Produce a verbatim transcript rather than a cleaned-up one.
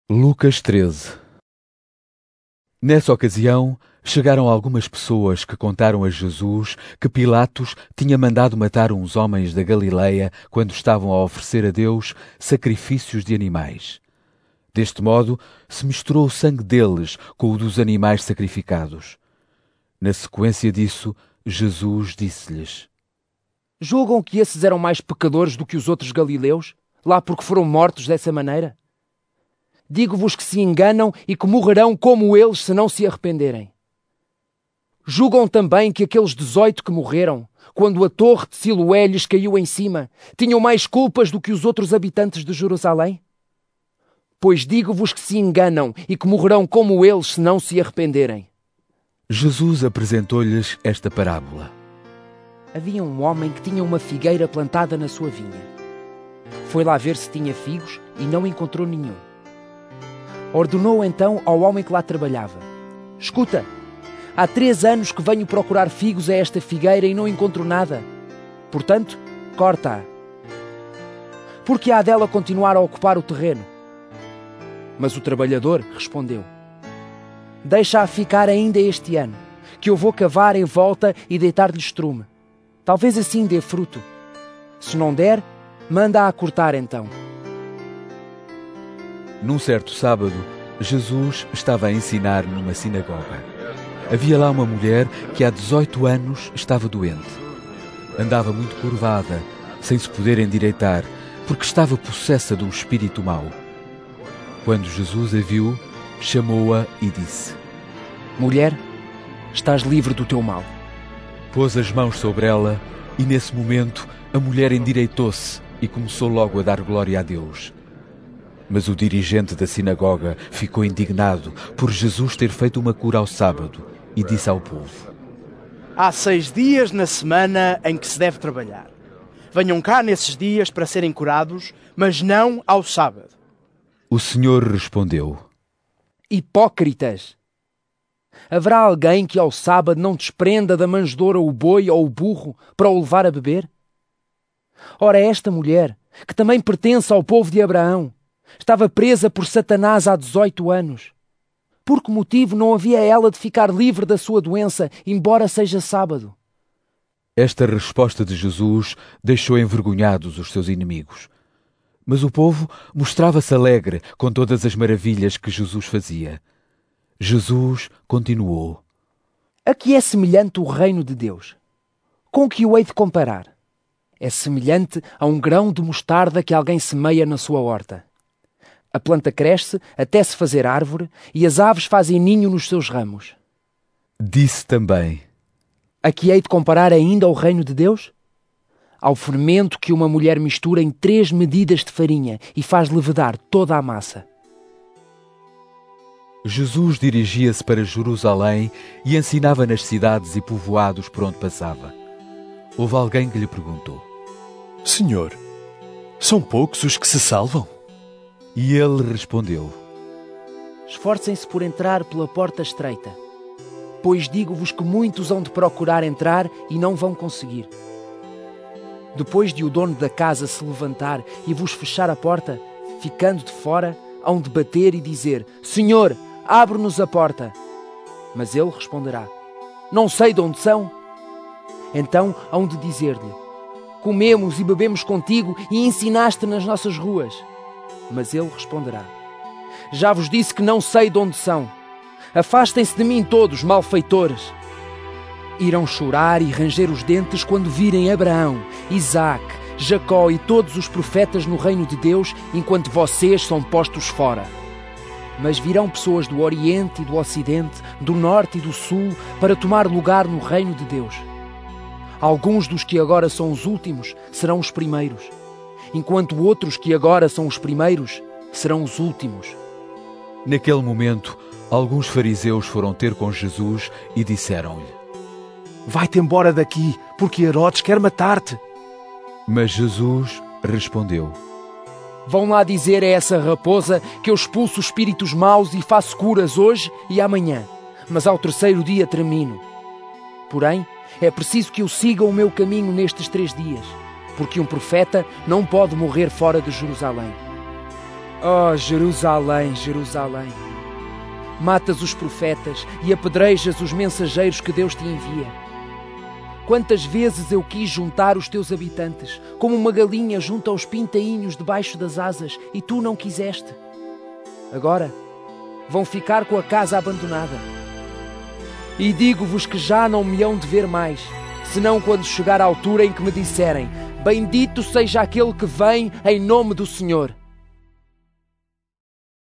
Lucas treze. Nessa ocasião, chegaram algumas pessoas que contaram a Jesus que Pilatos tinha mandado matar uns homens da Galileia quando estavam a oferecer a Deus sacrifícios de animais. Deste modo, se misturou o sangue deles com o dos animais sacrificados. Na sequência disso, Jesus disse-lhes: Julgam que esses eram mais pecadores do que os outros galileus, lá porque foram mortos dessa maneira? Digo-vos que se enganam e que morrerão como eles se não se arrependerem. Julgam também que aqueles dezoito que morreram, quando a torre de Siloé lhes caiu em cima, tinham mais culpas do que os outros habitantes de Jerusalém? Pois digo-vos que se enganam e que morrerão como eles se não se arrependerem. Jesus apresentou-lhes esta parábola. Havia um homem que tinha uma figueira plantada na sua vinha. Foi lá ver se tinha figos e não encontrou nenhum. Ordenou então ao homem que lá trabalhava: Escuta, há três anos que venho procurar figos a esta figueira e não encontro nada. Portanto, corta-a. Porque há dela continuar a ocupar o terreno? Mas o trabalhador respondeu: Deixa-a ficar ainda este ano, que eu vou cavar em volta e deitar-lhe estrume. Talvez assim dê fruto. Se não der, manda-a cortar então. Num certo sábado, Jesus estava a ensinar numa sinagoga. Havia lá uma mulher que há dezoito anos estava doente. Andava muito curvada, sem se poder endireitar, porque estava possessa de um espírito mau. Quando Jesus a viu, chamou-a e disse: Mulher, estás livre do teu mal. Pôs as mãos sobre ela e, nesse momento, a mulher endireitou-se e começou logo a dar glória a Deus. Mas o dirigente da sinagoga ficou indignado por Jesus ter feito uma cura ao sábado e disse ao povo: Há seis dias na semana em que se deve trabalhar. Venham cá nesses dias para serem curados, mas não ao sábado. O Senhor respondeu: Hipócritas! Haverá alguém que ao sábado não desprenda da manjedoura o boi ou o burro para o levar a beber? Ora, esta mulher, que também pertence ao povo de Abraão, estava presa por Satanás há dezoito anos. Por que motivo não havia ela de ficar livre da sua doença, embora seja sábado? Esta resposta de Jesus deixou envergonhados os seus inimigos. Mas o povo mostrava-se alegre com todas as maravilhas que Jesus fazia. Jesus continuou: A que é semelhante o reino de Deus? Com que o hei de comparar? É semelhante a um grão de mostarda que alguém semeia na sua horta. A planta cresce até se fazer árvore e as aves fazem ninho nos seus ramos. Disse também: A que hei de comparar ainda ao reino de Deus? Ao fermento que uma mulher mistura em três medidas de farinha e faz levedar toda a massa. Jesus dirigia-se para Jerusalém e ensinava nas cidades e povoados por onde passava. Houve alguém que lhe perguntou: Senhor, são poucos os que se salvam? E ele respondeu: Esforcem-se por entrar pela porta estreita, pois digo-vos que muitos hão de procurar entrar e não vão conseguir. Depois de o dono da casa se levantar e vos fechar a porta, ficando de fora, hão de bater e dizer: Senhor, abre-nos a porta. Mas ele responderá: Não sei de onde são. Então hão de dizer-lhe: Comemos e bebemos contigo e ensinaste nas nossas ruas. Mas ele responderá: Já vos disse que não sei de onde são. Afastem-se de mim todos, malfeitores. Irão chorar e ranger os dentes quando virem Abraão, Isaque, Jacó e todos os profetas no reino de Deus, enquanto vocês são postos fora. Mas virão pessoas do Oriente e do Ocidente, do Norte e do Sul, para tomar lugar no reino de Deus. Alguns dos que agora são os últimos serão os primeiros, enquanto outros que agora são os primeiros serão os últimos. Naquele momento, alguns fariseus foram ter com Jesus e disseram-lhe: Vai-te embora daqui, porque Herodes quer matar-te. Mas Jesus respondeu: Vão lá dizer a essa raposa que eu expulso espíritos maus e faço curas hoje e amanhã, mas ao terceiro dia termino. Porém, é preciso que eu siga o meu caminho nestes três dias, porque um profeta não pode morrer fora de Jerusalém. Oh, Jerusalém, Jerusalém! Matas os profetas e apedrejas os mensageiros que Deus te envia. Quantas vezes eu quis juntar os teus habitantes, como uma galinha junta os pintainhos debaixo das asas, e tu não quiseste. Agora vão ficar com a casa abandonada. E digo-vos que já não me hão de ver mais, senão quando chegar a altura em que me disserem: Bendito seja aquele que vem em nome do Senhor.